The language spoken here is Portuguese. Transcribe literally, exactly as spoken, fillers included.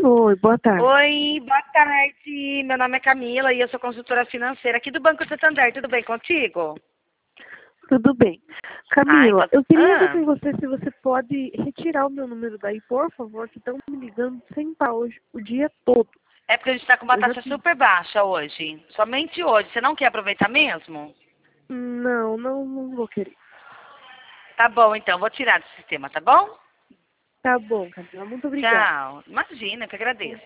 Oi, boa tarde. Oi, boa tarde. Meu nome é Camila e eu sou consultora financeira aqui do Banco Santander. Tudo bem contigo? Tudo bem. Ah, Camila, então. eu queria ver Ah, com você se você pode retirar o meu número daí, por favor, que estão me ligando sem parar hoje, o dia todo. é porque a gente está com uma Eu já taxa pedi. super baixa hoje. Somente hoje. Você não quer aproveitar mesmo? Não, não, não vou querer. Tá bom, então. Vou tirar do sistema, tá bom? Tá bom, Camila, muito obrigada. Tchau. Imagina, eu que agradeço.